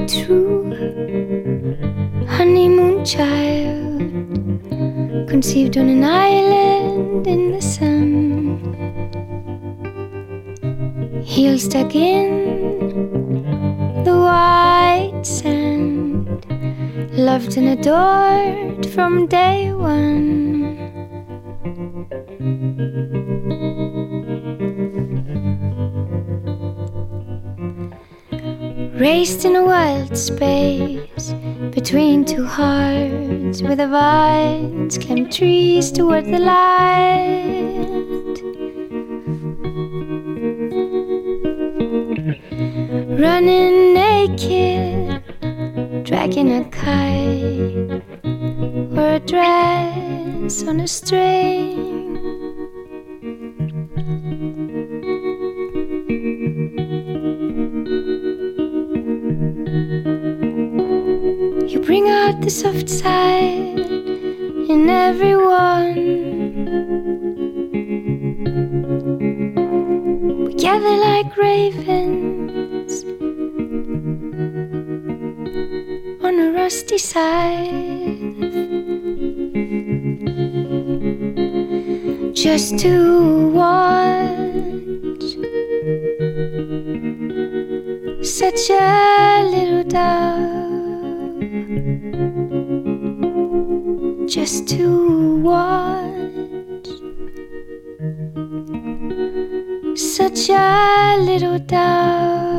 true honeymoon child, conceived on an island in the sun, heels stuck in the white sand, loved and adored from day one. Raised in a wild space between two hearts, where the vines climb trees toward the light, running naked, dragging a kite or a dress on a string. You bring out the soft side in everyone. We gather like ravens on a rusty scythe, just to watch such a little dove, just to watch such a little dove.